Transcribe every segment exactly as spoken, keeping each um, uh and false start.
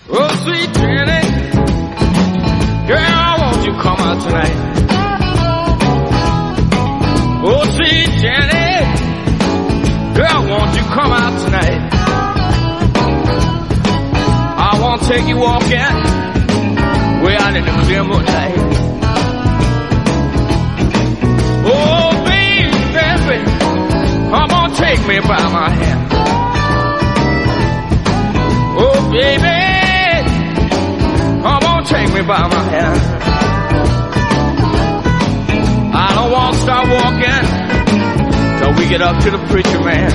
Oh, sweet Jenny, girl, won't you come out tonight? Oh, sweet Jenny, girl, won't you come out tonight? I want to take you walking way out in the clear moonlight. Oh, baby, baby, come on, take me by my hand. Oh, baby, come on, take me by my hand. I don't want to start walking till we get up to the preacher man.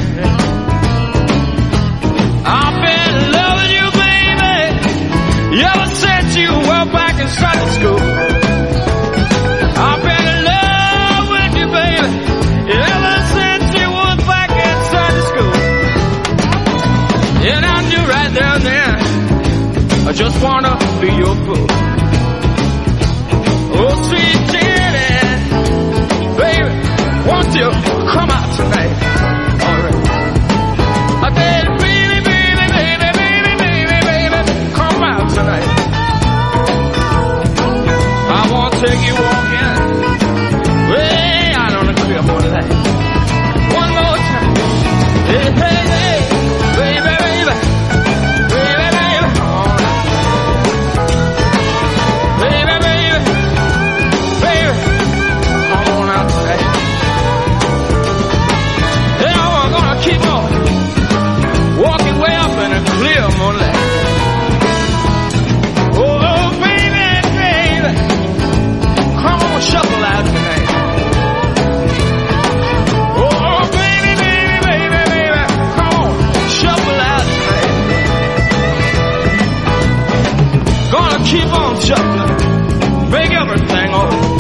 I've been in love with you, baby, ever since you were back in Sunday school. I've been in love with you, baby, ever since you were back in Sunday school. And I knew right there and then I just wanna be your fool. Oh, sweet Jenny, baby, won't you come out tonight? All right. I said, baby, baby, baby, baby, baby, baby, come out tonight. I want to take you walking way out on the clear moonlight. One more time. Hey, hey, hey, baby, baby, baby, baby, all right. Baby, baby, baby, come on out tonight. Yeah, I'm gonna keep on walking way up in a clear moonlight. Oh, baby, baby, come on, shuffle out tonight. Oh, baby, baby, baby, baby, come on, shuffle out tonight. Gonna keep on shuffling, make everything alright.